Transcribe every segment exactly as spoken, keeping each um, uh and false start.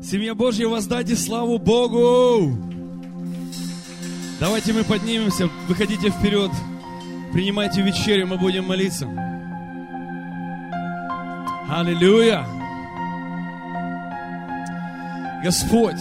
Семья Божья, воздайте славу Богу! Давайте мы поднимемся, выходите вперед, принимайте вечерю, мы будем молиться. Аллилуйя! Господь,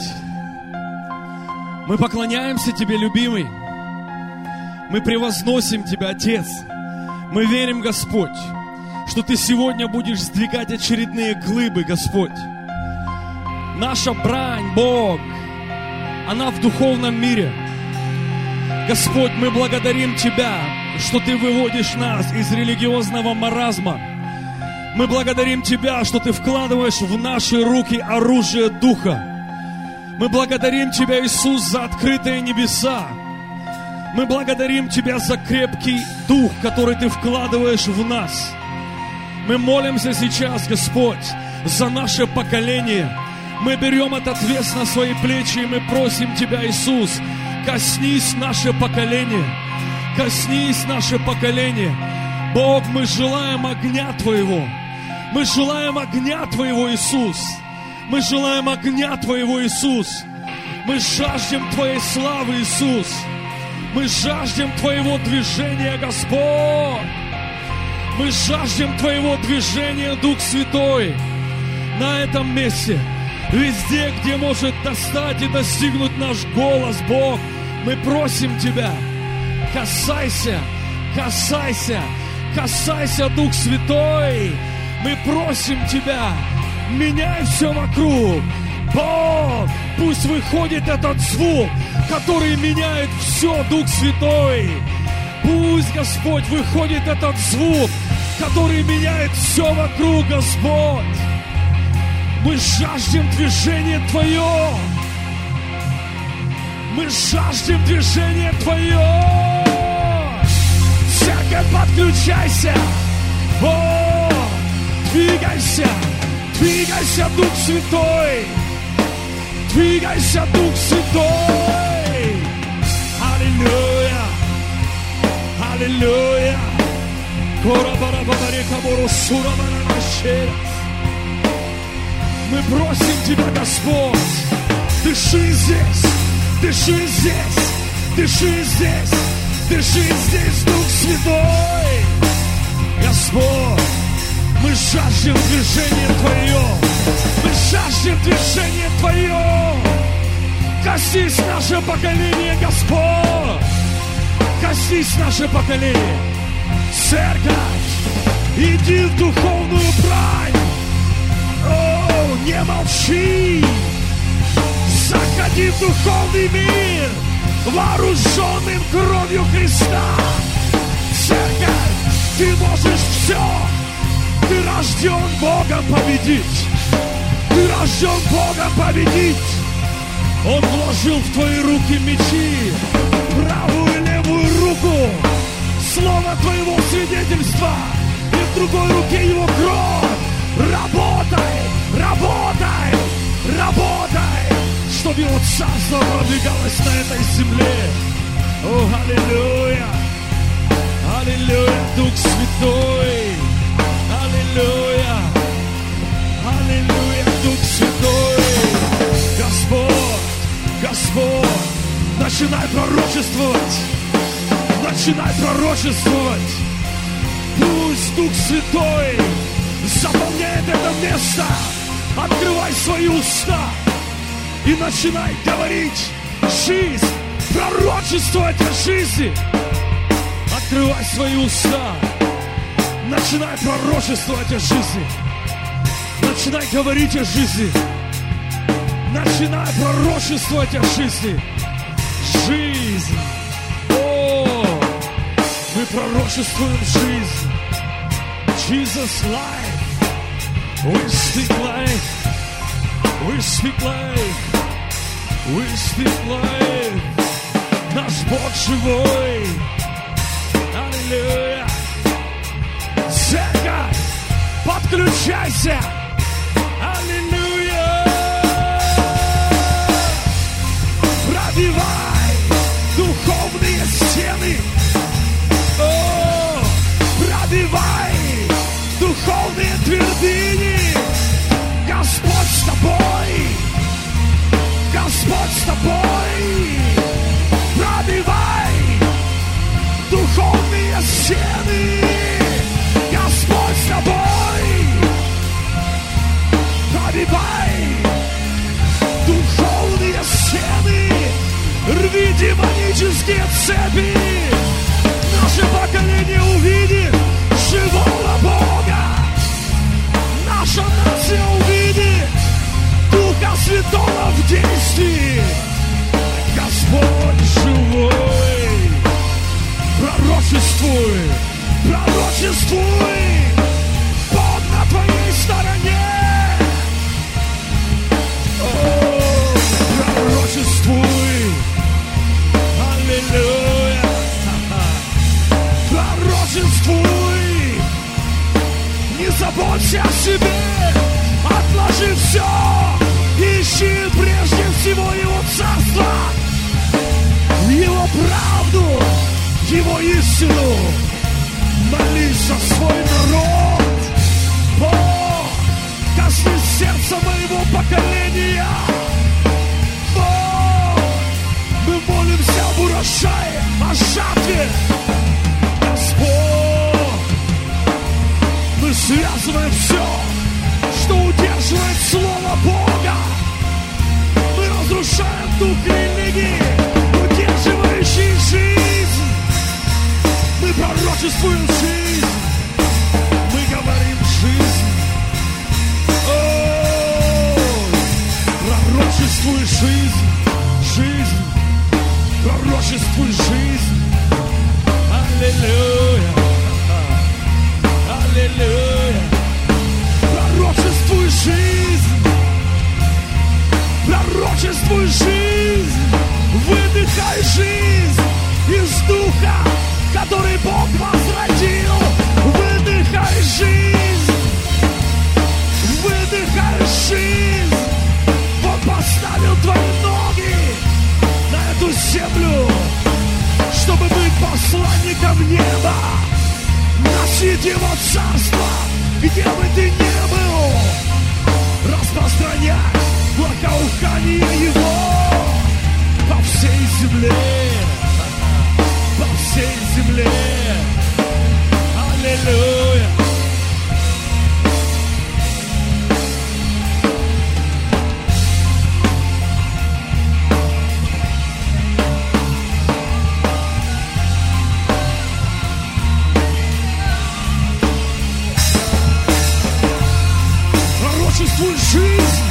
мы поклоняемся Тебе, любимый. Мы превозносим Тебя, Отец. Мы верим, Господь, что Ты сегодня будешь сдвигать очередные глыбы, Господь. Наша брань, Бог, она в духовном мире. Господь, мы благодарим Тебя, что Ты выводишь нас из религиозного маразма. Мы благодарим Тебя, что Ты вкладываешь в наши руки оружие Духа. Мы благодарим Тебя, Иисус, за открытые небеса. Мы благодарим Тебя за крепкий Дух, который Ты вкладываешь в нас. Мы молимся сейчас, Господь, за наше поколение. Мы берем этот вес на свои плечи, и мы просим Тебя, Иисус, коснись наше поколение. Коснись наше поколение. Бог, мы желаем огня Твоего. Мы желаем огня Твоего, Иисус. Мы желаем огня Твоего, Иисус. Мы жаждем Твоей славы, Иисус. Мы жаждем Твоего движения, Господь. Мы жаждем Твоего движения, Дух Святой, на этом месте. Везде, где может достать и достигнуть наш голос, Бог, мы просим Тебя, касайся, касайся, касайся, Дух Святой. Мы просим Тебя, меняй все вокруг. Бог, пусть выходит этот звук, который меняет все, Дух Святой. Пусть, Господь, выходит этот звук, который меняет все вокруг, Господь. Мы жаждем движения Твое. Мы жаждем движения Твое. Церковь, подключайся. О, двигайся. Двигайся, Дух Святой. Двигайся, Дух Святой. Аллилуйя. Аллилуйя. Мы просим Тебя, Господь, дыши здесь, дыши здесь, дыши здесь, дыши здесь, Дух Святой. Господь, мы жаждем движения Твое, мы жаждем движения Твое. Коснись наше поколение, Господь, коснись наше поколение. Церковь, иди в духовную брань. О, не молчи. Заходи в духовный мир, вооруженным кровью Христа. Церковь, ты можешь все. Ты рожден Богом победить. Ты рожден Богом победить. Он вложил в твои руки мечи, правую и левую руку, слово твоего свидетельства, и в другой руке его кровь. Работай, работай, работай, чтобы его царство продвигалось на этой земле. О, аллилуйя, аллилуйя, Дух Святой, аллилуйя, аллилуйя, Дух Святой. Господь, Господь, начинай пророчествовать, начинай пророчествовать. Пусть Дух Святой заполняет это место. Открывай свои уста и начинай говорить жизнь, пророчествовать о жизни. Открывай свои уста, начинай пророчествовать о жизни, начинай говорить о жизни, начинай пророчествовать о жизни. Жизнь. О, мы пророчествуем жизнь. Jesus life. We speak life. We speak life. We speak life. Наш Бог живой. Аллилуйя. Церковь, подключайся. Аллилуйя. Пробивай духовные стены. О, пробивай духовные твердыни. Господь с тобой. Разрубай духовные стены, рви демонические цепи. Наше поколение увидит живого Бога. Наша нация увидит Духа Святого в действии. Господь живой. Пророчествуй, пророчествуй. Бог на твоей стороне. О, пророчествуй. Аллилуйя. Пророчествуй. Не заботься о себе. Отложи все. Ищи прежде всего Его Царство, Его правду, Его истину. Молись за свой народ. Бог, коснись сердца моего поколения. Бог, мы молимся об урожае, о жатве. Господь, мы связываем все, что удерживает Слово Бога. Мы разрушаем дух религии, удерживающий жизнь. Мы пророчествуем жизнь. Мы говорим жизнь. О, пророчествуй жизнь, жизнь. Пророчествуй жизнь. Аллилуйя. Аллилуйя. Пророчествуй жизнь. Пророчествуй жизнь. Выдыхай жизнь из духа, который Бог возродил. Выдыхай жизнь. Выдыхай жизнь. Он поставил твои ноги на эту землю, чтобы быть посланником неба, носить Его Царство, где бы ты ни был, распространять благоухание Его по всей земле, по всей земле. Аллилуйя. Пророчествуй жизнь.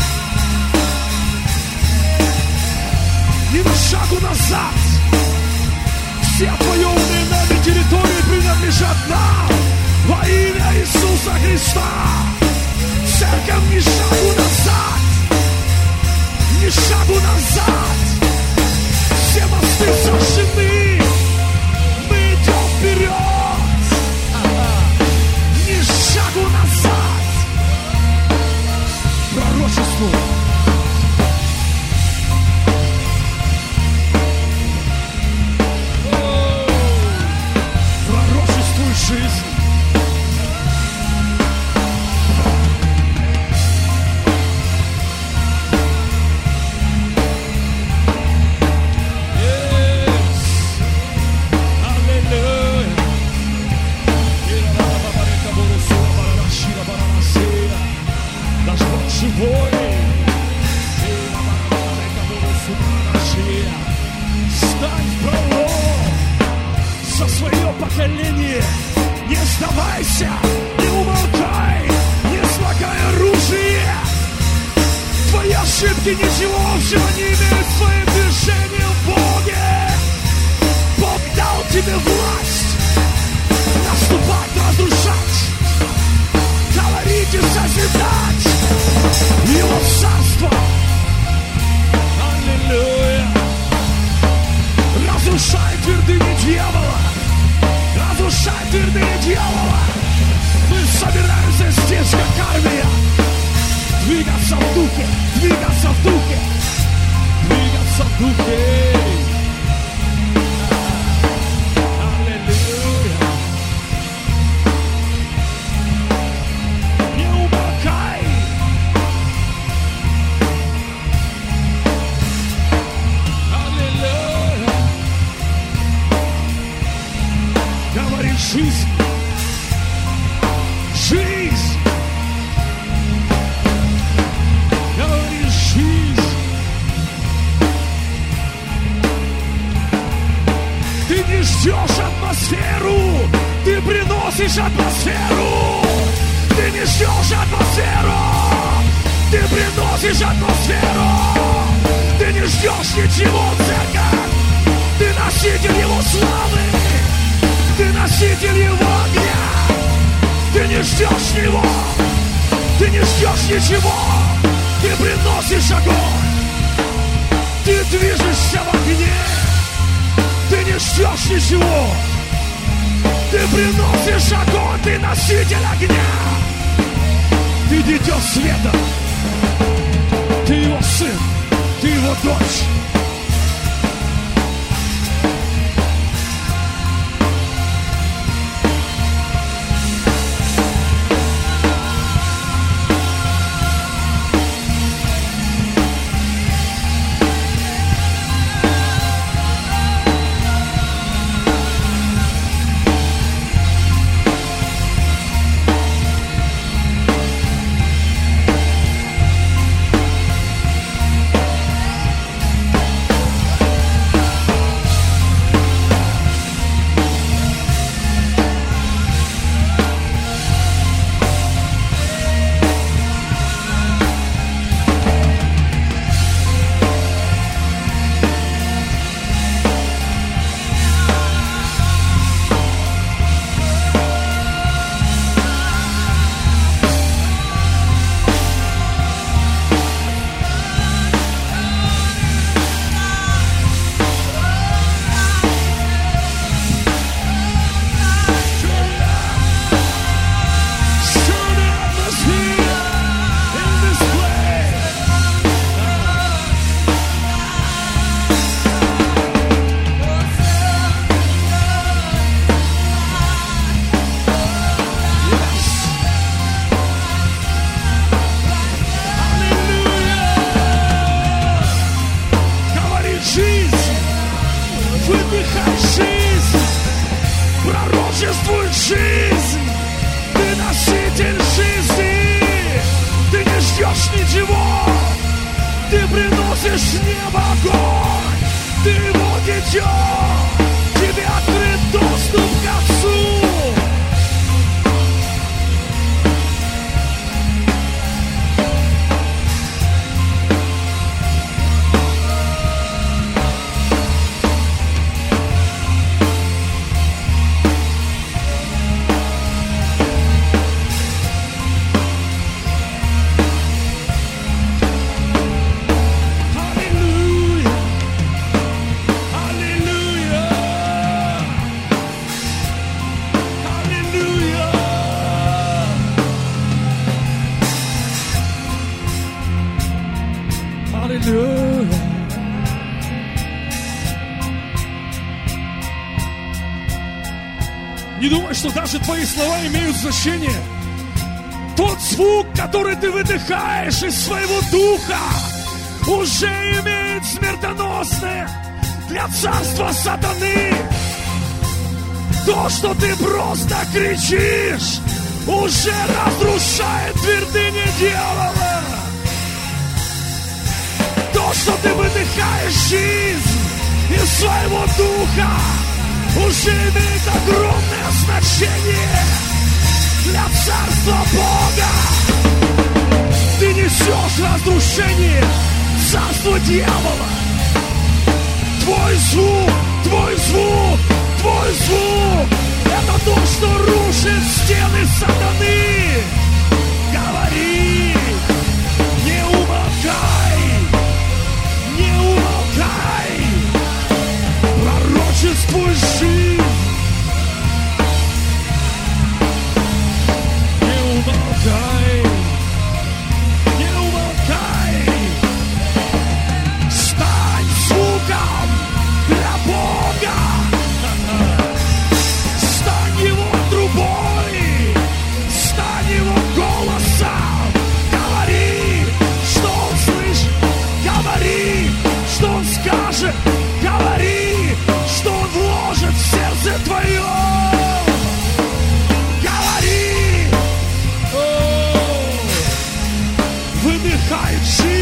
Ни на шагу назад. Все отвоеванные нами территории принадлежат нам во имя Иисуса Христа. Церковь, ни шагу назад. Ни шагу назад. Все мосты сожжены. Мы идем вперед. Ни шагу назад. Пророчествуй. Жизнь. Стань в пролом за свое поколение. Не сдавайся, не умолкай, не слагай оружие. Твои ошибки ничего общего не имеют с твоим движением в Боге. Бог дал тебе власть наступать, разрушать, говорить и созидать Его Царство. Аллилуйя. Разрушай твердыни дьявола. Разрушай твердыни дьявола. Мы собираемся здесь, как армия. Двигаться в духе, двигаться в духе, двигаться в духе. Аллилуйя. Не умолкай. Аллилуйя. Говори жизнь. Жизнь. ждешь атмосферу, ты приносишь атмосферу. Ты не ждешь атмосферу, ты приносишь атмосферу. Ты не ждешь ничего, церковь. Ты носитель Его славы, ты носитель Его огня. Ты не ждешь Него, ты не ждешь ничего. Ты приносишь огонь, ты движешься в огне. Ты не ждешь ничего, ты приносишь огонь, ты носитель огня. Ты дитё света, ты Его сын, ты Его дочь. Не думай, что даже твои слова имеют значение. Тот звук, который ты выдыхаешь из своего духа, уже имеет смертоносное для царства сатаны. То, что ты просто кричишь, уже разрушает твердыни дьявола. То, что ты выдыхаешь жизнь из своего духа, уже имеет огромное значение для царства Бога. Ты несешь разрушение царства дьявола. Твой звук, твой звук, твой звук — это то, что рушит стены сатаны. Говори, не умолкай, не умолкай. Пророчествуй жизнь. Не умолкай, не умолкай. Стань звуком для Бога. Стань Его трубой, стань Его голосом. Говори, что Он слышит, говори, что Он скажет, говори, что Он вложит в сердце твое. Говори. О, выдыхай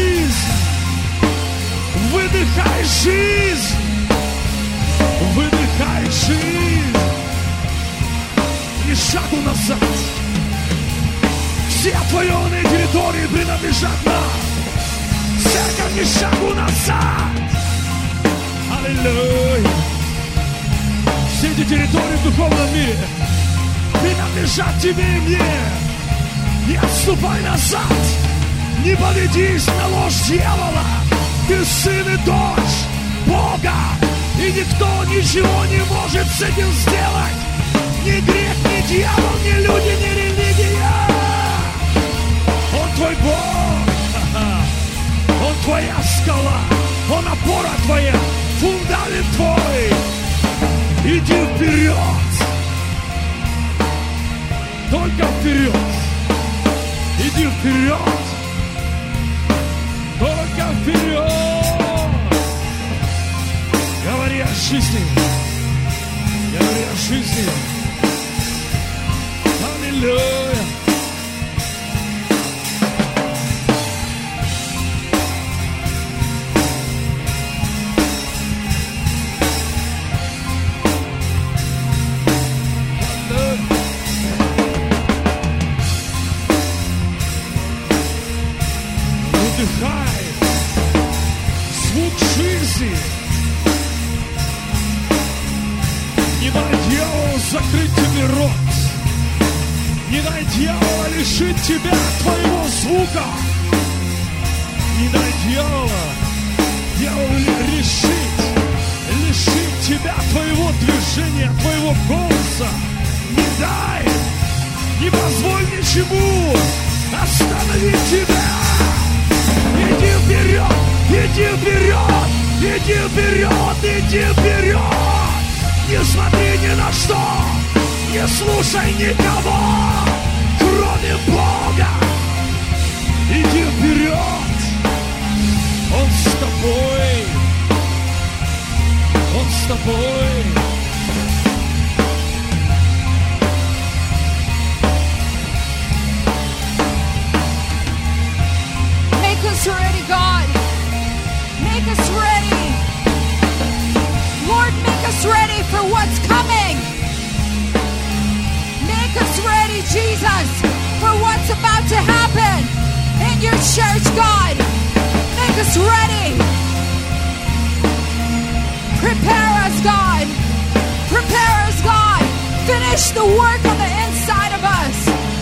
жизнь, выдыхай жизнь, выдыхай. Вдыхай жизнь. Ни шагу назад. Все отвоеванные территории принадлежат нам. Церковь, ни шагу назад. Аллилуйя. Все эти территории в духовном мире принадлежат тебе и мне. Не отступай назад. Не поведись на ложь дьявола. Ты сын и дочь Бога. И никто ничего не может с этим сделать. Ни грех, ни дьявол, ни люди, ни религия. Он твой Бог. Он твоя скала. Он опора твоя. Фундамент твой. Иди вперед. Только вперед. Иди вперед. Только вперед. Говори о жизни. Говори о жизни. Аллилуйя. Вдыхай звук жизни. Не дай дьяволу закрыть тебе рот. Не дай дьяволу лишить тебя твоего звука. Не дай дьявола, дьяволу лишить, лишить тебя твоего движения, твоего голоса. Не дай, не позволь ничему остановить тебя. Иди вперед, иди вперед, иди вперед, иди вперед. Не смотри ни на что, не слушай никого, кроме Бога. Иди вперед, Он с тобой, Он с тобой. Make us ready, God. Make us ready. Lord, make us ready for what's coming. Make us ready, Jesus, for what's about to happen in your church, God. Make us ready. Prepare us, God. Prepare us, God. Finish the work on the inside of us.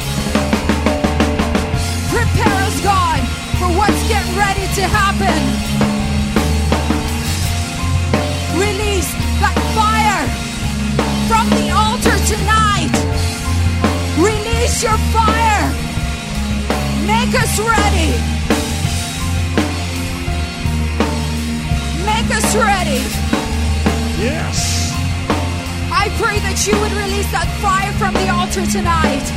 Prepare us, God, for what's getting ready to happen. Release that fire from the altar tonight. Release your fire. Make us ready. Make us ready. Yes. I pray that you would release that fire from the altar tonight.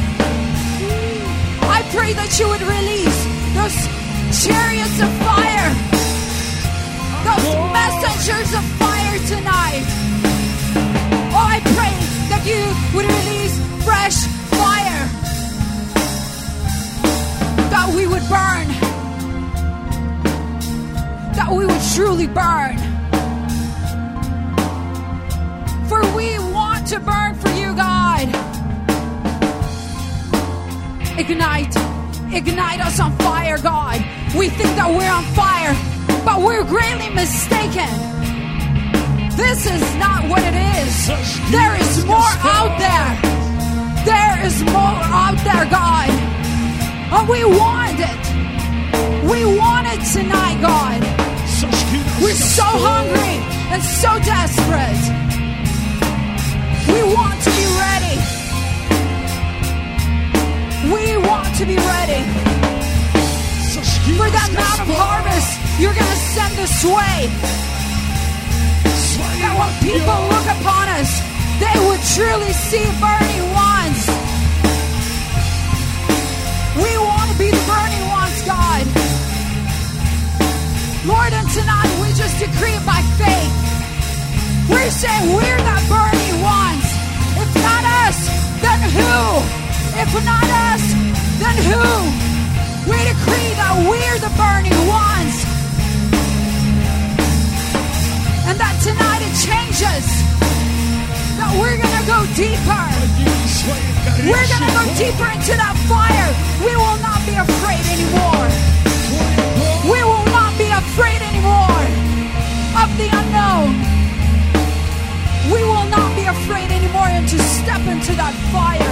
I pray that you would release those chariots of fire, those messengers of fire tonight. Oh, I pray that you would release fresh fire, that we would burn, that we would truly burn. For we want to burn for you, God. Ignite. Ignite us on fire, God. We think that we're on fire, but we're greatly mistaken. This is not what it is. There is more out there. There is more out there, God. And we want it. We want it tonight, God. We're so hungry and so desperate. We want to be ready. We want to be ready for that amount of harvest you're going to send this way. That when people look upon us, they would truly see burning ones. We want to be the burning ones, God. Lord, and tonight we just decree it by faith. We're saying we're the burning ones. If not us, then who? If not us, then who? We decree that we're the burning ones. And that tonight it changes. deeper. We're going to go deeper into that fire. We will not be afraid anymore. We will not be afraid anymore of the unknown. We will not be afraid anymore and to step into that fire.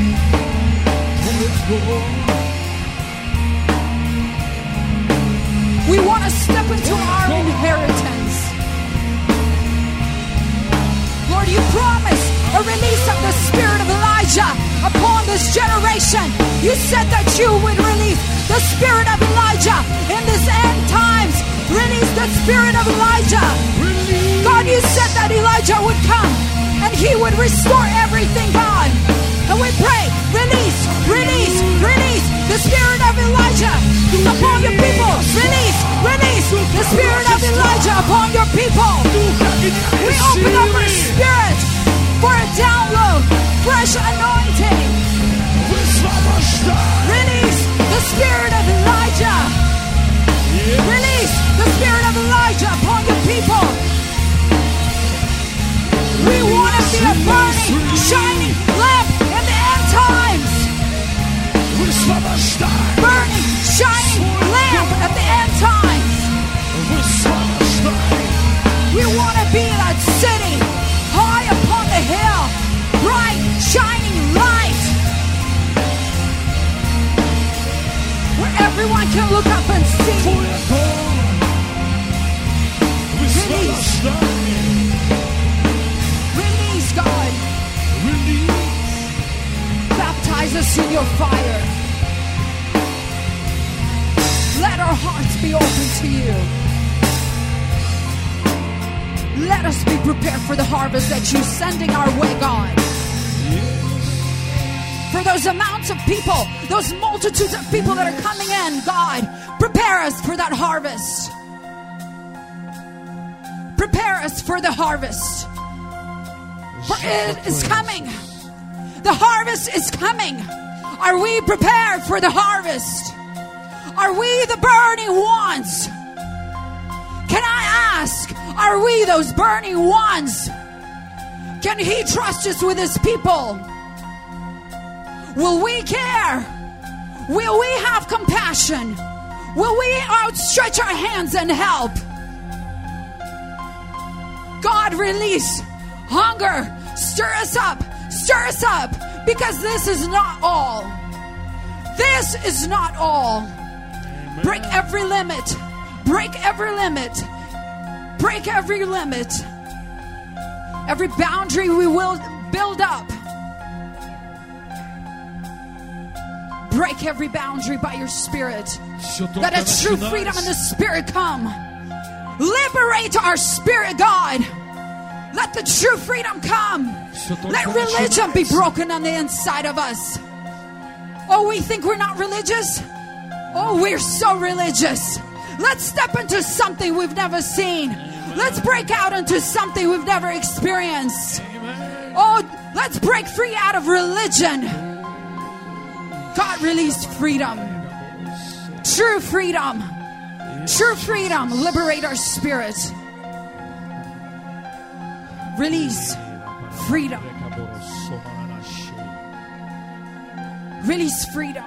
We want to step into our inheritance. Lord, you promised a release of the spirit of Elijah upon this generation. You said that you would release the spirit of Elijah in this end times. Release the spirit of Elijah. God, you said that Elijah would come and he would restore everything, God. And we pray, release, release, release the spirit of Elijah upon your people. Release, release the spirit of Elijah upon your people. We open up our spirit for a download, fresh anointing. Release the spirit of Elijah. Release the spirit of Elijah upon your people. We want to be a burning, shining lamp in the end times. Burning, shining lamp at the end times. We want to be that city high upon the hill, bright, shining light, where everyone can look up and see. Release, release, God. Baptize us in your fire. Let our hearts be open to you. Let us be prepared for the harvest that you're sending our way, God. For those amounts of people, those multitudes of people that are coming in, God, prepare us for that harvest. Prepare us for the harvest. For it is coming. The harvest is coming. Are we prepared for the harvest? Are we the burning ones? Can I ask, are we those burning ones? Can he trust us with his people? Will we care? Will we have compassion? Will we outstretch our hands and help? God, release hunger. Stir us up. Stir us up. Because this is not all. This is not all. Amen. Break every limit. Break every limit. Break every limit. Every boundary we will build up. Break every boundary by your spirit. Let a true freedom in the spirit come. Liberate our spirit, God. Let the true freedom come. Let religion be broken on the inside of us. Oh, we think we're not religious? Oh, we're so religious. Let's step into something we've never seen. Let's break out into something we've never experienced. Oh, let's break free out of religion. God, release freedom. True freedom. True freedom. Liberate our spirit. Release freedom. Release freedom.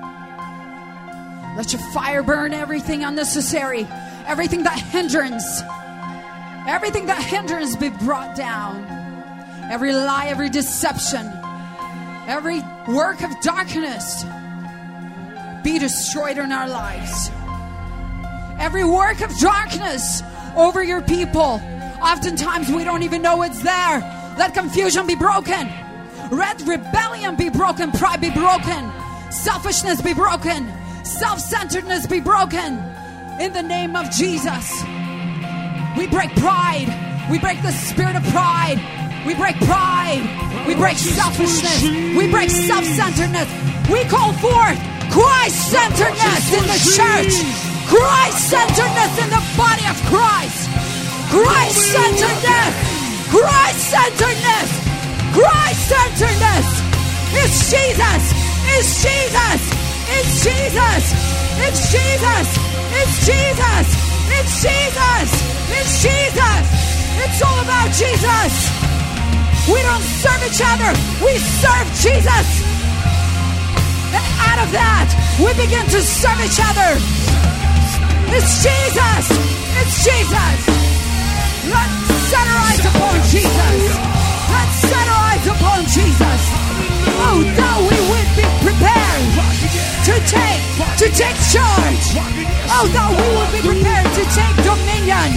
Let your fire burn everything unnecessary. Everything that hinders. Everything that hinders be brought down. Every lie, every deception. Every work of darkness be destroyed in our lives. Every work of darkness over your people. Oftentimes we don't even know it's there. Let confusion be broken. Let rebellion be broken. Pride be broken. Selfishness be broken. Self-centeredness be broken. In the name of Jesus. We break pride. We break the spirit of pride. We break pride. We break selfishness. We break self-centeredness. We call forth Christ-centeredness in the church. Christ-centeredness in the body of Christ. Christ-centeredness. Christ-centeredness. Christ-centeredness. It's Jesus. It's Jesus. It's Jesus. It's Jesus. It's Jesus. It's Jesus. It's Jesus. It's all about Jesus. We don't serve each other. We serve Jesus. And out of that, we begin to serve each other. It's Jesus. It's Jesus. Let's set our eyes upon Jesus. Let's set our eyes upon Jesus. Oh, that we would be prepared to take, to take charge. Oh, that we would be prepared to take dominion.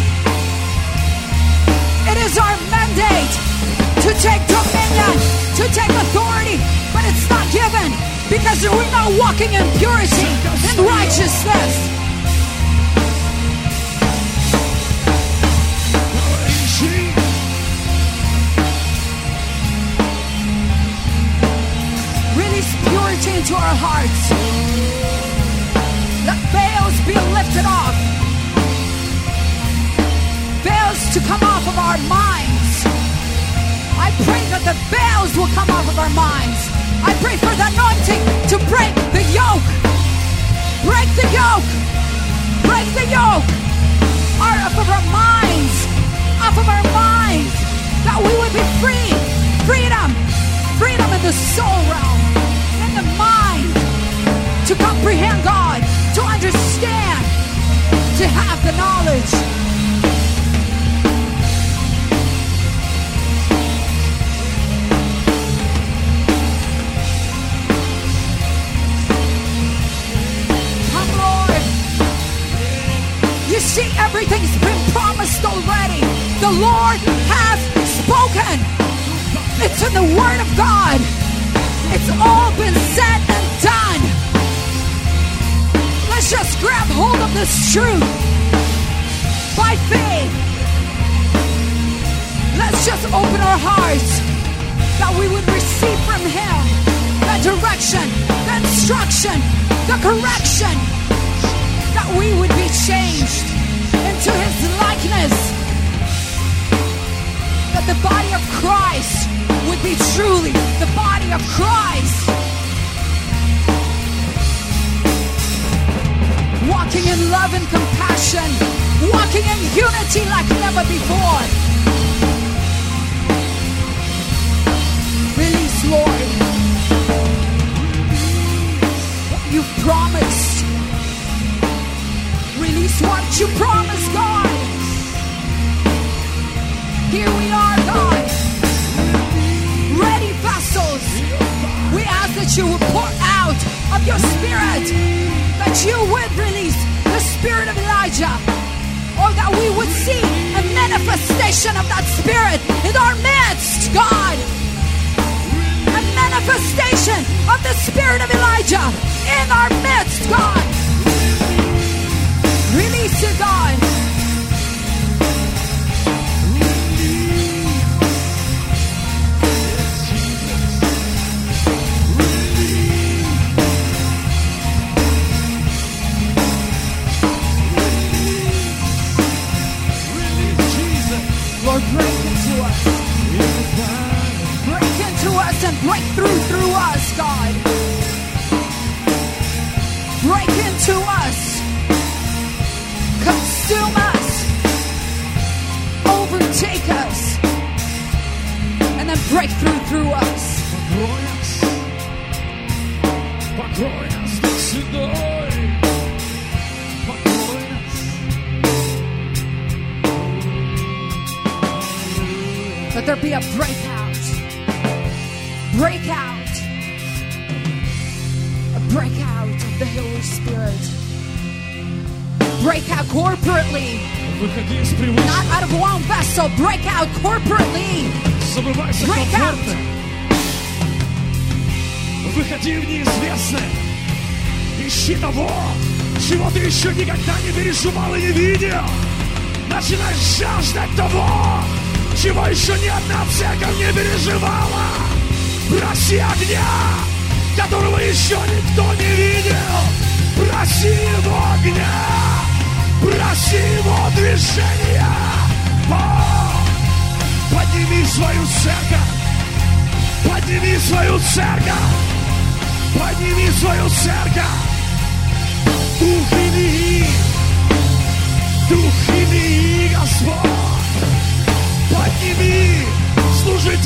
It is our mandate to take dominion, to take authority, but it's not given because we're not walking in purity and righteousness. Release purity into our hearts. Let veils be lifted off. Veils to come off of our minds. I pray that the veils will come off of our minds. I pray for the anointing to break the yoke. Break the yoke. Break the yoke. Off of our minds. Off of our minds. That we would be free. Freedom. Freedom in the soul realm. In the mind. To comprehend God. To understand. To have the knowledge. You see, everything's been promised already. The Lord has spoken. It's in the Word of God. It's all been said and done. Let's just grab hold of this truth by faith. Let's just open our hearts that we would receive from Him the direction, the instruction, the correction, that we would be changed into His likeness, that the body of Christ would be truly the body of Christ, walking in love and compassion, walking in unity like never before. Release, Lord, what You've promised. Release what You promised, God. Here we are, God. Ready vessels. We ask that You would pour out of Your Spirit. That You would release the Spirit of Elijah. Or that we would see a manifestation of that Spirit in our midst, God. A manifestation of the Spirit of Elijah in our midst, God. Release It, God. Lord, break into us. Break into us and break through through us, God. Break into us. Consume us, overtake us, and then break through through us. Покрой нас до седой, покрой нас. Let there be a breakout, breakout, a breakout of the Holy Spirit. Break out corporately. Not out of one vessel. Break out corporately. Break out. Выходи в неизвестное. Ищи того, чего ты еще никогда не переживал и не видел. Начинай жаждать того, чего еще ни одна церковь не переживала. Проси огня, которого еще никто не видел. Проси Его огня. Проси Его движения. О! Подними свою церковь. Подними свою церковь. Подними свою церковь. Дух Илии. Дух Илии, Господь. Подними служителей.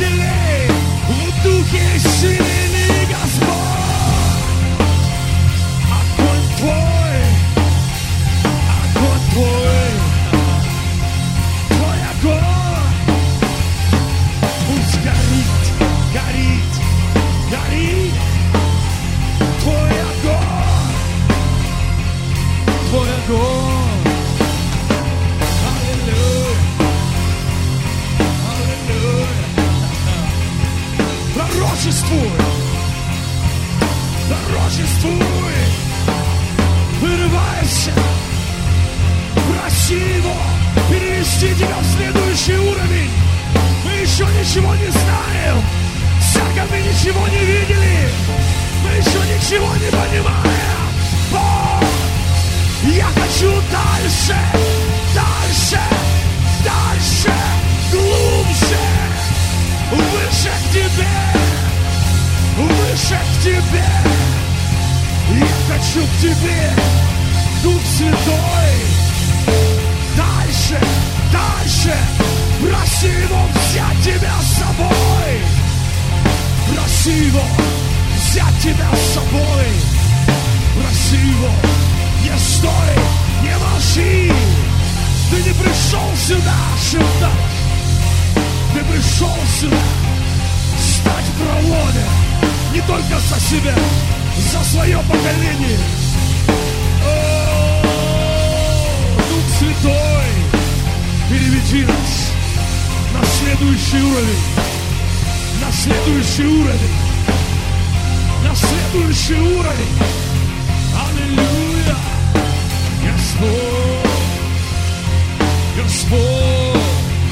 перевести тебя в следующий уровень. Мы еще ничего не знаем. Церковь, мы ничего не видели. Мы еще ничего не понимаем. О, я хочу дальше, дальше, дальше, глубже, выше к тебе, выше к тебе. Я хочу к тебе, Дух Святой. Дальше, дальше. Проси его взять тебя с собой. Проси его взять тебя с собой. Проси его. Не стой, не молчи. Ты не пришел сюда шептать. Ты пришел сюда стать в проломе. Не только за себя, за свое поколение. О, Дух Святой, переведи нас на следующий уровень. На следующий уровень. На следующий уровень. Аллилуйя. Господь. Господь.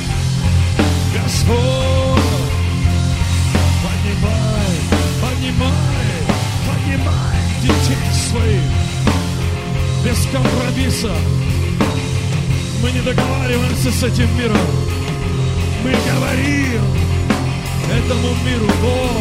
Господь. Поднимай, поднимай, поднимай детей своих. Без компромисса. Мы не договариваемся с этим миром. Мы говорим этому миру: Бог,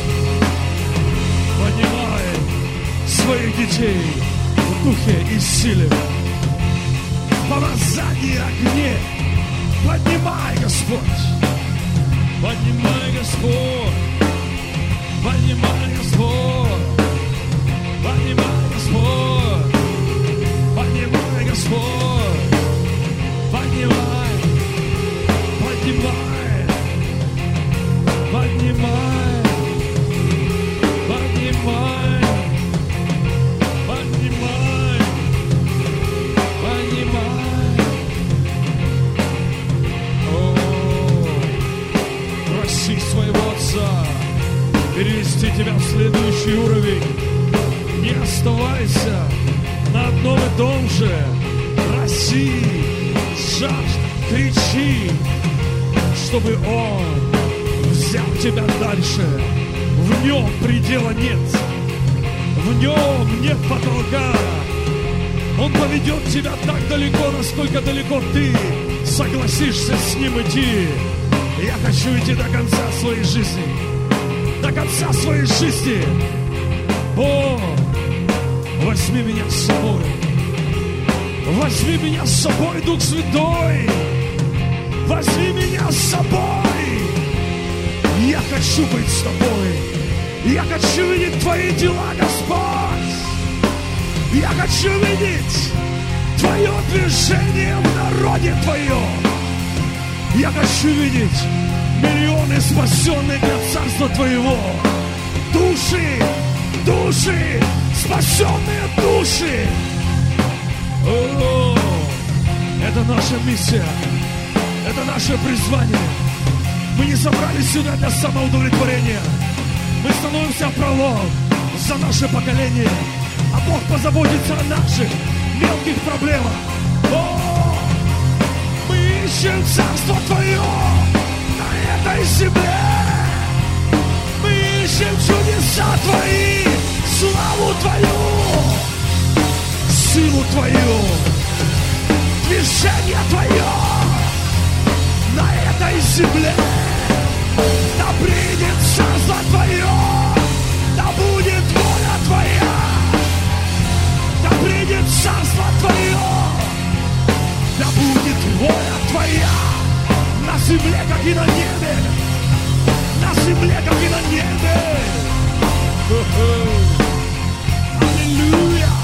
поднимай своих детей в духе и силе, в помазании огне. Поднимай, Господь, поднимай, Господь, поднимай, Господь, поднимай, Господь, поднимай, Господь, поднимай, поднимай, поднимай, поднимай, поднимай, поднимай. О, проси своего Отца перевести тебя в следующий уровень. Не оставайся на одном и том же. Проси, жажд, кричи, чтобы Он взял тебя дальше. В Нем предела нет. В Нем нет потолка. Он поведет тебя так далеко, насколько далеко ты согласишься с Ним идти. Я хочу идти до конца своей жизни. До конца своей жизни. Бог, возьми меня с собой. Возьми меня с собой, Дух Святой. Возьми меня с собой. Я хочу быть с тобой. Я хочу видеть Твои дела, Господь. Я хочу видеть Твое движение в народе Твоем. Я хочу видеть миллионы спасенных для Царства Твоего. Души, души, спасенные души. О, это наша миссия. Это наше призвание. Мы не собрались сюда для самоудовлетворения. Мы становимся пролом за наше поколение. А Бог позаботится о наших мелких проблемах. О, мы ищем Царство Твое на этой земле. Мы ищем чудеса Твои, славу Твою, силу Твою, движение Твое на этой земле. Да придет Царство Твое, да будет воля Твоя, да придет Царство Твое, да будет воля Твоя на земле, как и на небе, на земле, как и на небе. Аллилуйя.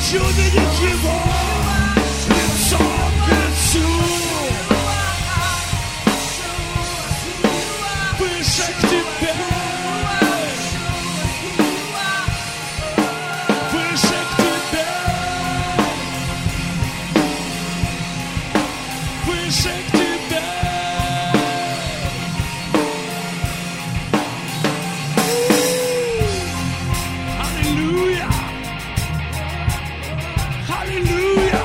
хочу видеть Его лицом к лицу. Выше к Тебе. Выше к Тебе. Выше к Тебе. Аллилуйя. Аллилуйя.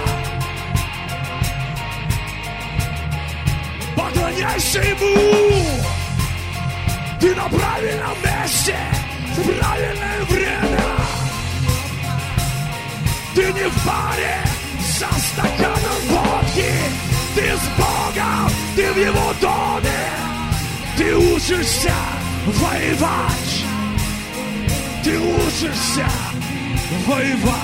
Поклоняйся Ему. Ты на правильном месте, в правильное время. Ты не в паре со стаканом водки. Ты с Богом, ты в Его доме. Ты учишься воевать. Ты учишься воевать.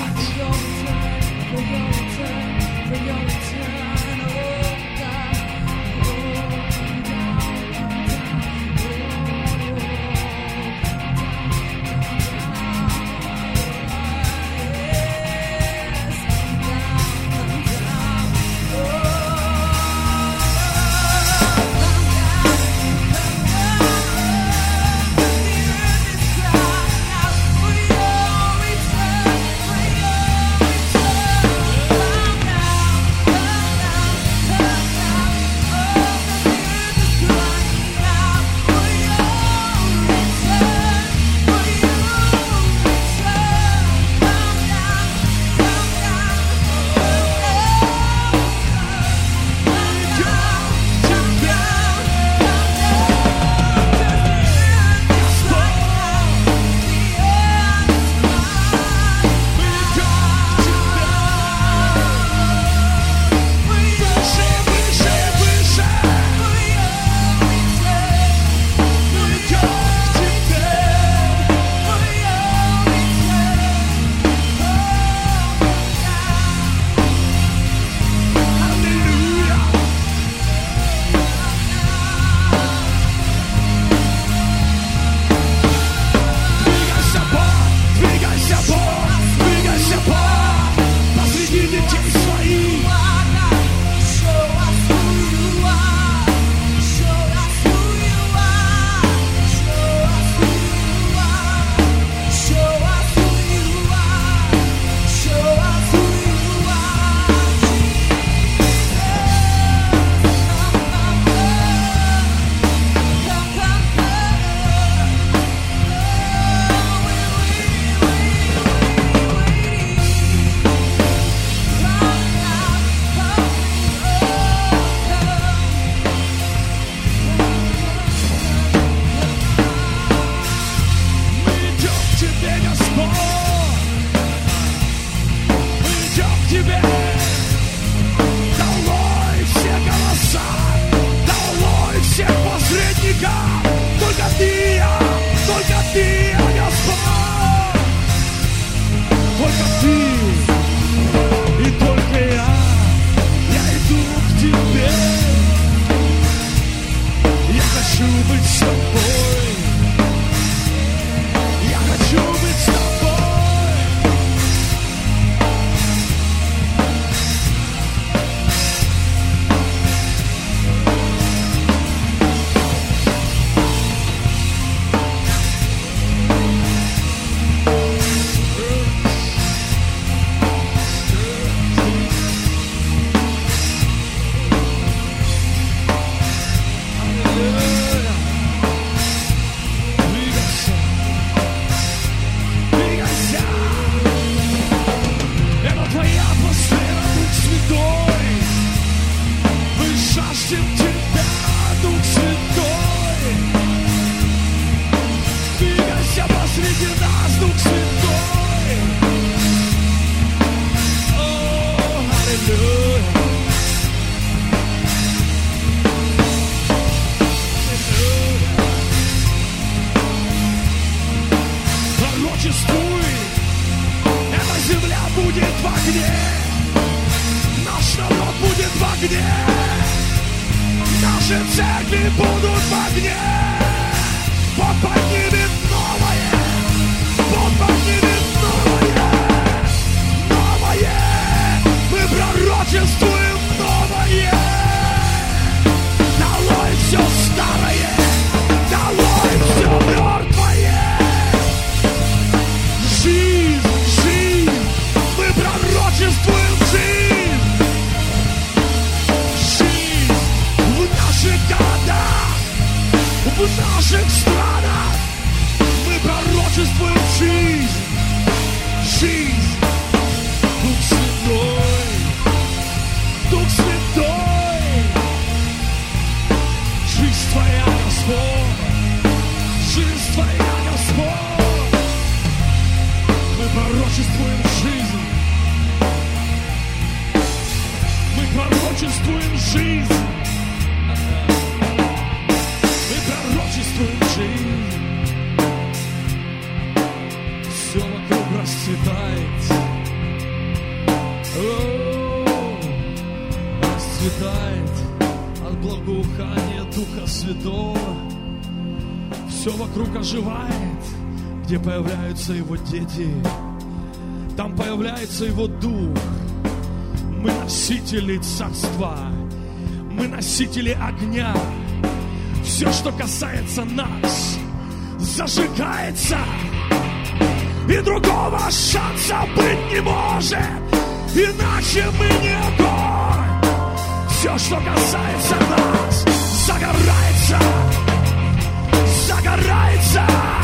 Наши церкви будут в огне. Бог поднимет новое. Бог поднимет новое. Новое. пророчествуем жизнь. Мы пророчествуем жизнь. Мы пророчествуем жизнь. Все вокруг расцветает. О, расцветает от благоухания Духа Святого. Все вокруг оживает, где появляются Его дети. Там появляется Его Дух. Мы носители царства. Мы носители огня. Все, что касается нас, зажигается. И другого шанса быть не может, иначе мы не огонь. Все, что касается нас, загорается. Загорается.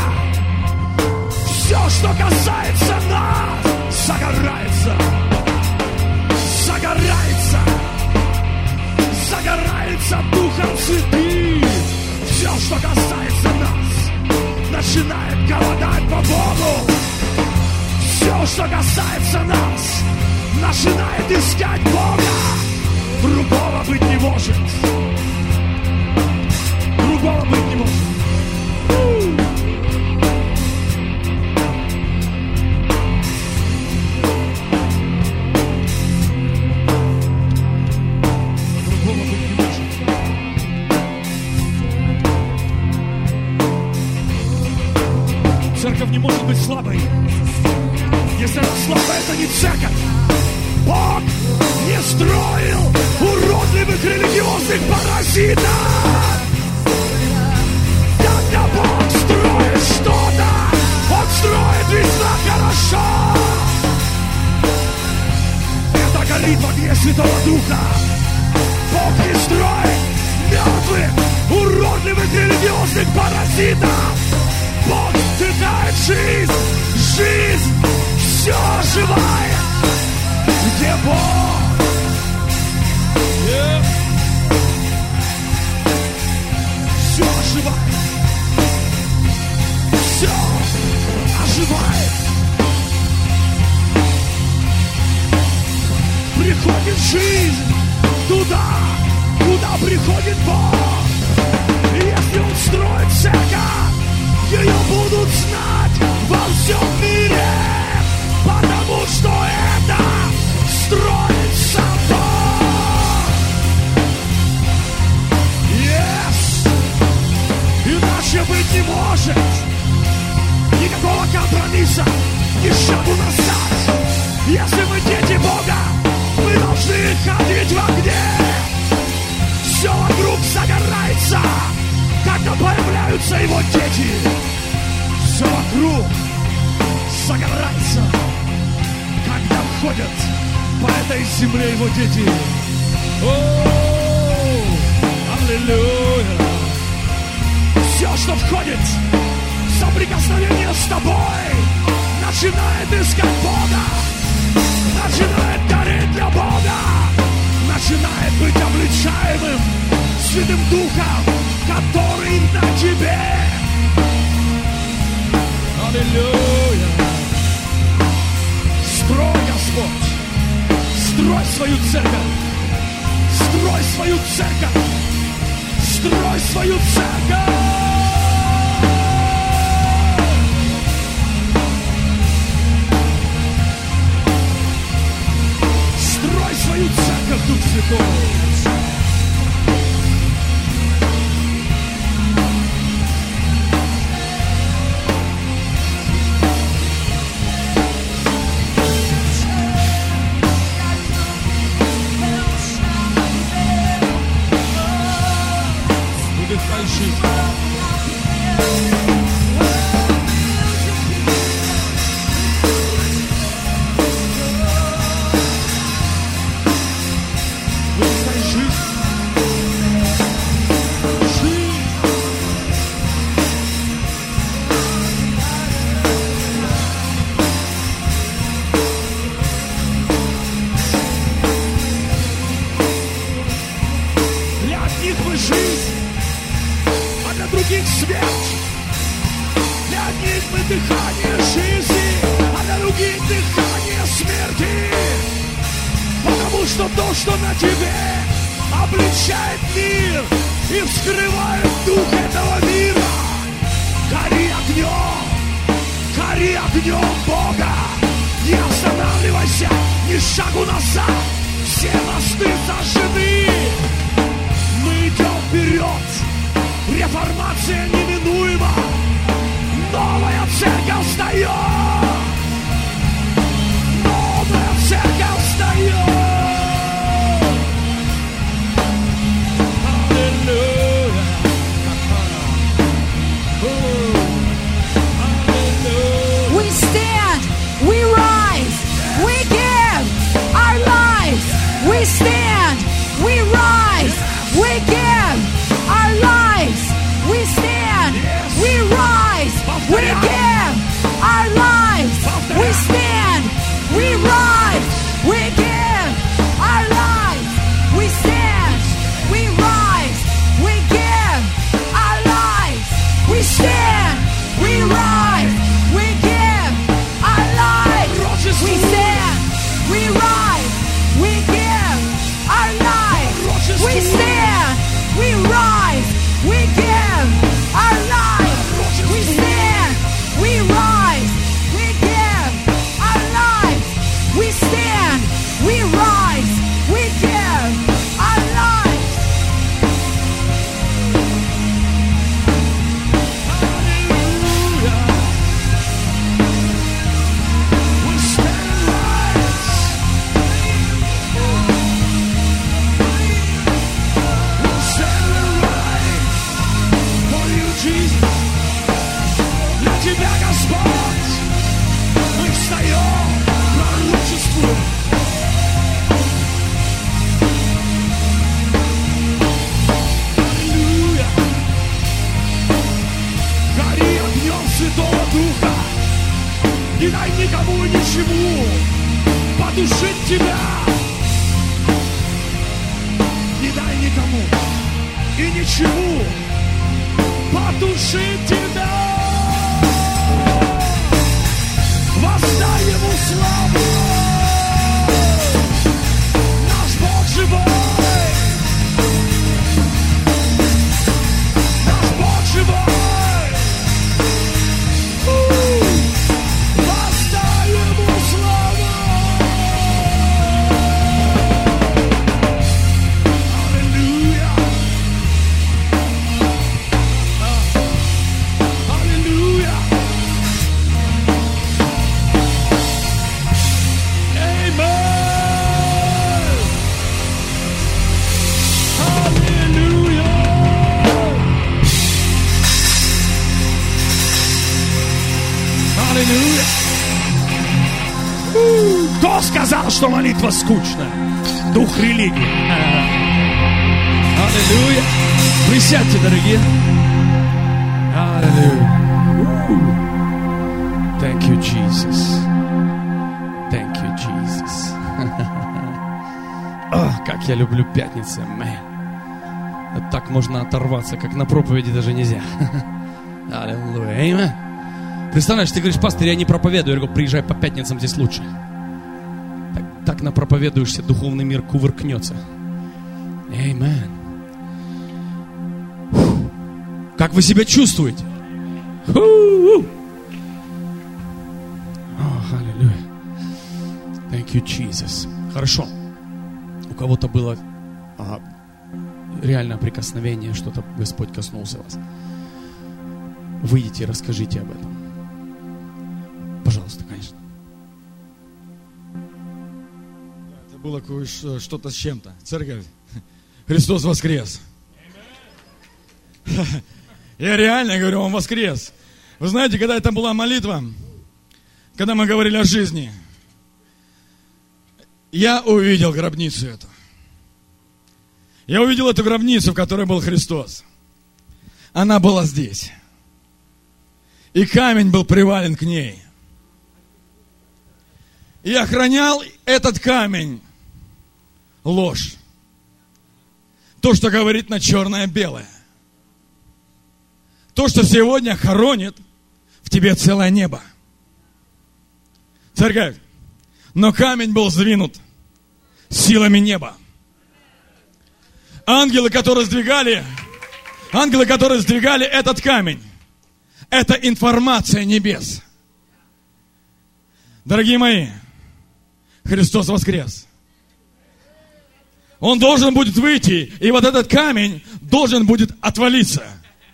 Все, что касается нас, загорается. Загорается. Загорается Духом Святым. Все, что касается нас, начинает голодать по Богу. Все, что касается нас, начинает искать Бога. Другого быть не может. Другого быть не может. Церковь не может быть слабой. Если она слабая, это не церковь. Бог не строил уродливых религиозных паразитов. Когда Бог строит что-то, Он строит весьма хорошо. Это горит в огне Святого Духа. Бог не строит мертвых, уродливых религиозных паразитов. Бог вдыхает жизнь, жизнь, все оживает. Где Бог? Yeah. Все оживает. Все оживает. Приходит жизнь туда, куда приходит Бог. И если Он строит церковь, ее будут знать во всем мире, потому что это строит сам Бог. Yes! Иначе быть не может. Никакого компромисса, ни шагу назад. Если мы дети Бога, мы должны ходить в огне. Все вокруг загорается, когда появляются Его дети. Все вокруг загорается, когда входят по этой земле Его дети. О, аллилуйя! Все, что входит в соприкосновение с тобой, начинает искать Бога, начинает гореть для Бога, начинает быть обличаемым Святым Духом, который на тебе. Аллилуйя! Строй, Господь! Строй свою церковь! Строй свою церковь! Строй свою церковь! Строй свою церковь, Дух Святой! Жизнь. что то, что на тебе, обличает мир и вскрывает дух этого мира. Гори огнем, гори огнем Бога. Не останавливайся, ни шагу назад. Все мосты сожжены. Мы идем вперед. Реформация неминуема. Новая церковь встает. Новая церковь встает. Аллилуйя. We stand, we rise, we give our lives. We stand, we rise, we give our lives. We stand, we rise, we give our lives. We stand, we rise, we give our lives. We stand, we rise, we give our lives. We stand, we rise, we give our lives. We stand, we rise, we give our lives. We stand, we rise, we give our lives. We stand, we rise, we give our lives. We stand, we rise, we give our lives. Hallelujah. We stand and rise. We stand and rise for you, Jesus. Для тебя, Господь, мы встаем, пророчествуем. Аллилуйя. Гори огнем Святого Духа. Не дай никому и ничему потушить тебя. Не дай никому и ничему потушить тебя. Воздай ему славу. Наш Бог живой. Наш Бог живой. У, воздай ему славу. Аллилуйя. Аллилуйя. Аллилуйя. Кто сказал, что молитва скучная? Дух религии. Аллилуйя. Присядьте, дорогие. Аллилуйя. Thank you, Jesus. Thank you, Jesus. Ах, как я люблю пятницы, man. Так можно оторваться, как на проповеди даже нельзя. Аллилуйя. Аминь. Представляешь, ты говоришь: пастор, я не проповедую. Я говорю: приезжай по пятницам, здесь лучше. Так, так напроповедуешься, духовный мир кувыркнется. Аминь. Как вы себя чувствуете? О, аллилуйя. Thank you, Jesus. Хорошо. У кого-то было а, реальное прикосновение, что-то Господь коснулся вас. Выйдите и расскажите об этом. Пожалуйста, конечно. Это было что-то с чем-то. Церковь, Христос воскрес. Я реально говорю, Он воскрес. Вы знаете, когда это была молитва, когда мы говорили о жизни, я увидел гробницу эту. Я увидел эту гробницу, в которой был Христос. Она была здесь. И камень был привален к ней. И охранял этот камень ложь. То, что говорит на черное-белое. То, что сегодня хоронит в тебе целое небо. Церковь, но камень был сдвинут силами неба. Ангелы, которые сдвигали, ангелы, которые сдвигали этот камень, это информация небес. Дорогие мои, Христос воскрес. Он должен будет выйти, и вот этот камень должен будет отвалиться.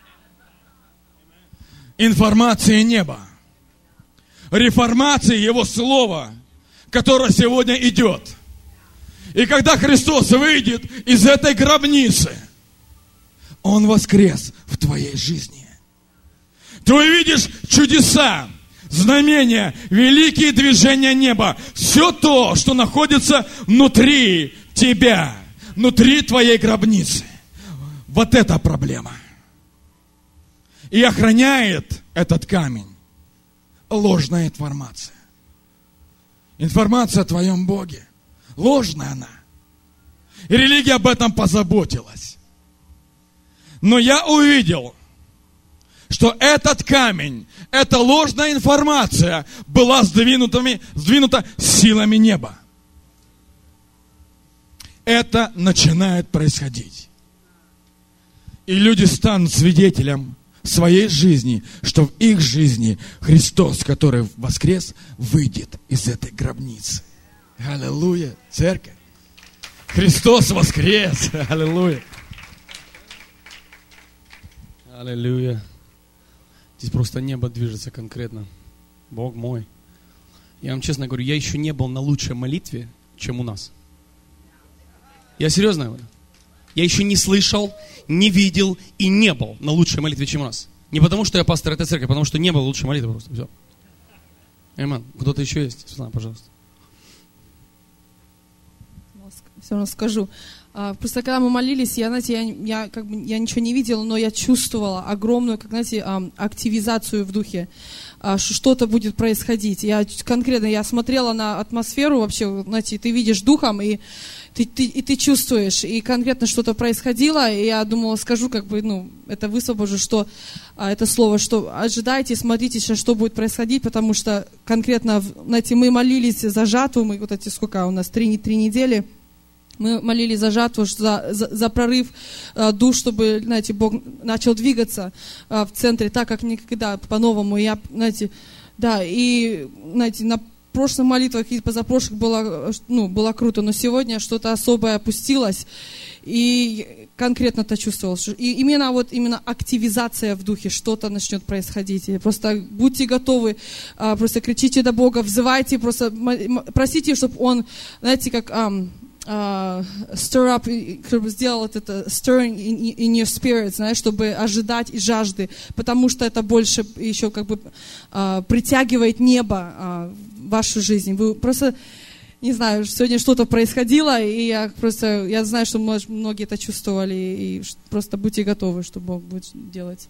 Информация неба. Реформация Его Слова, которое сегодня идет. И когда Христос выйдет из этой гробницы, Он воскрес в твоей жизни. Ты увидишь чудеса, знамения, великие движения неба. Все то, что находится внутри тебя, внутри твоей гробницы. Вот это проблема. И охраняет этот камень ложная информация. Информация о твоем Боге. Ложная она. И религия об этом позаботилась. Но я увидел, что этот камень, эта ложная информация была сдвинутыми, сдвинута силами неба. Это начинает происходить. И люди станут свидетелем своей жизни, что в их жизни Христос, который воскрес, выйдет из этой гробницы. Аллилуйя, церковь. Христос воскрес. Аллилуйя. Аллилуйя. Здесь просто небо движется конкретно. Бог мой. Я вам честно говорю, я еще не был на лучшей молитве, чем у нас. Я серьезно говорю. Я еще не слышал, не видел и не был на лучшей молитве, чем у нас. Не потому, что я пастор этой церкви, а потому что не было лучшей молитвы просто. Все. Аминь. Кто-то еще есть? Светлана, пожалуйста. Все равно скажу. Просто когда мы молились, я, знаете, я, я, как бы, я ничего не видела, но я чувствовала огромную, как, знаете, активизацию в духе. Что-то будет происходить. Я конкретно, я смотрела на атмосферу вообще, знаете, ты видишь духом, и ты, ты, и ты чувствуешь, и конкретно что-то происходило, и я думала, скажу, как бы, ну, это высвобожу, что это слово, что ожидайте, смотрите сейчас, что будет происходить, потому что конкретно, знаете, мы молились за жатву, мы вот эти, сколько у нас, три, три недели, мы молились за жатву, за, за, за прорыв э, душ, чтобы, знаете, Бог начал двигаться э, в центре так, как никогда по-новому. Я, знаете, да, и, знаете, на прошлых молитвах и позапрошлых было, ну, было круто, но сегодня что-то особое опустилось, и конкретно это чувствовал. И именно вот именно активизация в духе, что-то начнет происходить. И просто будьте готовы, э, просто кричите до Бога, взывайте, просто просите, чтобы Он, знаете, как... Э, Uh, stir up, чтобы сделал это stirring in, in your spirit, знаешь, чтобы ожидать и жажды, потому что это больше еще как бы uh, притягивает небо uh, в вашу жизнь. Вы просто, не знаю, сегодня что-то происходило, и я просто, я знаю, что многие это чувствовали, и просто будьте готовы, что Бог будет делать.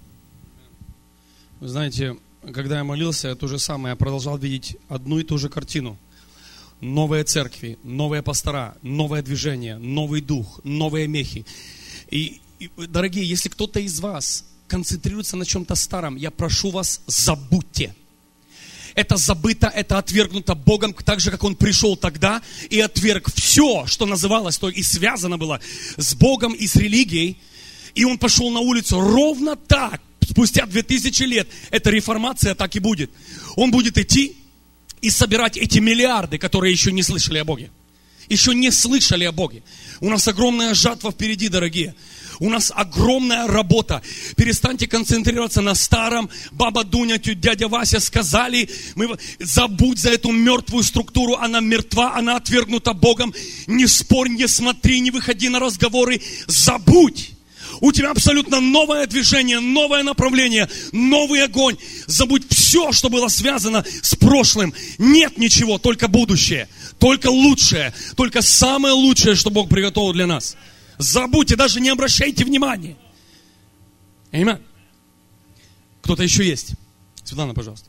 Вы знаете, когда я молился, то же самое, я продолжал видеть одну и ту же картину. Новые церкви, новые пастора, новое движение, новый дух, новые мехи. И, и, дорогие, если кто-то из вас концентрируется на чем-то старом, я прошу вас, забудьте. Это забыто, это отвергнуто Богом, так же, как Он пришел тогда и отверг все, что называлось, то и связано было с Богом и с религией. И Он пошел на улицу ровно так. Спустя две тысячи лет эта реформация так и будет. Он будет идти и собирать эти миллиарды, которые еще не слышали о Боге. Еще не слышали о Боге. У нас огромная жатва впереди, дорогие. У нас огромная работа. Перестаньте концентрироваться на старом. Баба Дуня, дядя Вася сказали. Мы... Забудь за эту мертвую структуру. Она мертва, она отвергнута Богом. Не спорь, не смотри, не выходи на разговоры. Забудь. У тебя абсолютно новое движение, новое направление, новый огонь. Забудь все, что было связано с прошлым. Нет ничего, только будущее, только лучшее, только самое лучшее, что Бог приготовил для нас. Забудьте, даже не обращайте внимания. Аминь. Кто-то еще есть? Светлана, пожалуйста.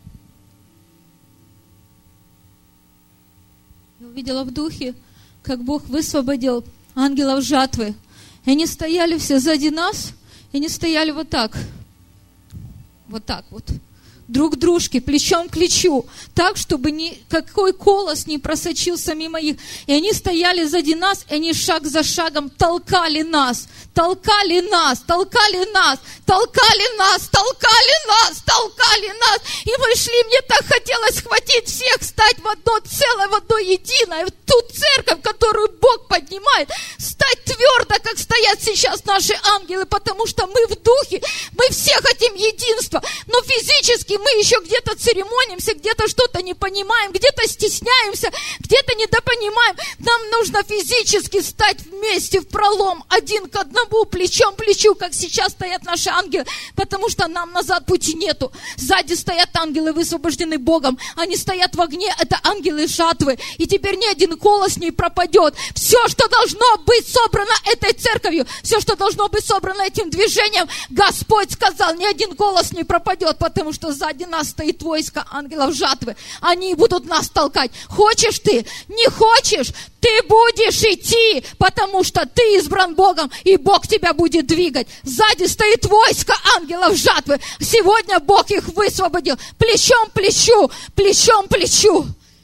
Я увидела в духе, как Бог высвободил ангелов жатвы. И они стояли все сзади нас, и они стояли вот так. Вот так вот. друг дружке, плечом к плечу, так, чтобы никакой колос не просочился мимо их. И они стояли сзади нас, и они шаг за шагом толкали нас, толкали нас, толкали нас, толкали нас, толкали нас, толкали нас. И мы шли, мне так хотелось схватить всех, стать в одно целое, в одно единое, в ту церковь, которую Бог поднимает, стать твердо, как стоят сейчас наши ангелы, потому что мы в духе, мы все хотим единства, но физически мы еще где-то церемонимся, где-то что-то не понимаем, где-то стесняемся, где-то недопонимаем. Нам нужно физически стать вместе в пролом, один к одному, плечом к плечу, как сейчас стоят наши ангелы, потому что нам назад пути нету. Сзади стоят ангелы, высвобождены Богом, они стоят в огне, это ангелы жатвы, и теперь ни один колос не пропадет. Все, что должно быть собрано этой церковью, все, что должно быть собрано этим движением, Господь сказал, ни один голос не пропадет, потому что сзади нас стоит войско ангелов жатвы. Они будут нас толкать. Хочешь ты, не хочешь, ты будешь идти, потому что ты избран Богом, и Бог тебя будет двигать. Сзади стоит войско ангелов жатвы. Сегодня Бог их высвободил. Плечом к плечу, плечом к плечу.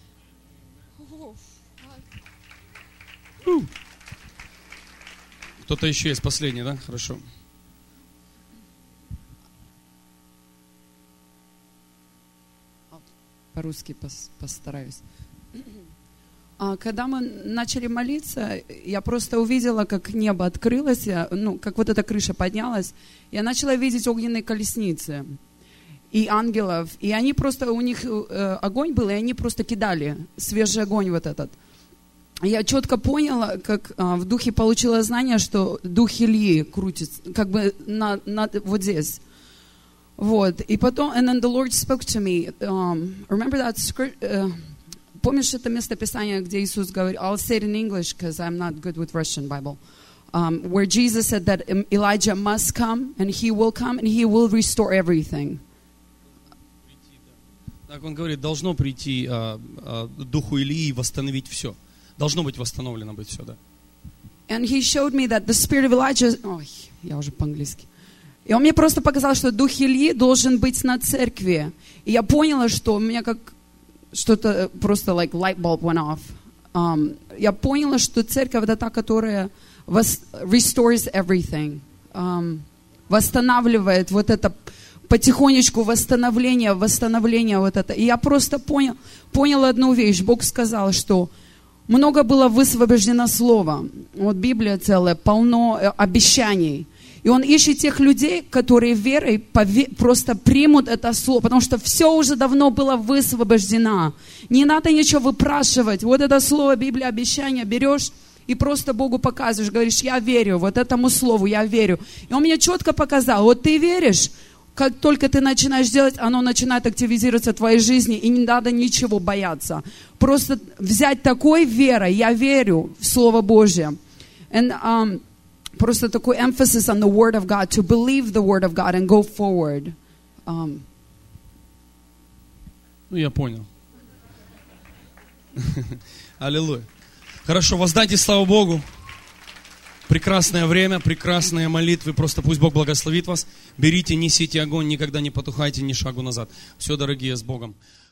Кто-то еще есть последний, да? Хорошо. По-русски постараюсь. Когда мы начали молиться, я просто увидела, как небо открылось, ну, как вот эта крыша поднялась. Я начала видеть огненные колесницы и ангелов. И они просто, у них э, огонь был, и они просто кидали свежий огонь вот этот. Я четко поняла, как а, в духе получила знание, что дух Ильи крутится, как бы на, на, вот здесь. Вот. И потом, and then the Lord spoke to me. Um, remember that script? Uh, помнишь это местописание, где Иисус говорит, I'll say it in English, because I'm not good with Russian Bible. Um, where Jesus said that Elijah must come, and he will come, and he will restore everything. Так он говорит, должно прийти а, а, духу Илии и восстановить все. Должно быть восстановлено быть все, да. And he showed me that the spirit of Elijah... Ой, я уже по-английски. И он мне просто показал, что дух Ильи должен быть на церкви. И я поняла, что у меня как что-то просто like light bulb went off. Um, я поняла, что церковь это та, которая was, restores everything. Um, восстанавливает вот это потихонечку восстановление, восстановление вот это. И я просто понял, поняла одну вещь. Бог сказал, что много было высвобождено слова. Вот Библия целая, полно обещаний. И Он ищет тех людей, которые верой просто примут это слово, потому что все уже давно было высвобождено. Не надо ничего выпрашивать. Вот это слово, Библия, обещание берешь и просто Богу показываешь, говоришь, я верю, вот этому слову я верю. И Он мне четко показал, вот ты веришь, как только ты начинаешь делать, оно начинает активизироваться в твоей жизни, и не надо ничего бояться. Просто взять такой верой, я верю в Слово Божье. And, um, просто такой emphasis on the Word of God, to believe the Word of God and go forward. Um, ну, я понял. Аллилуйя. Хорошо, воздайте славу Богу. Прекрасное время, прекрасные молитвы. Просто пусть Бог благословит вас. Берите, несите огонь, никогда не потухайте ни шагу назад. Все, дорогие, с Богом.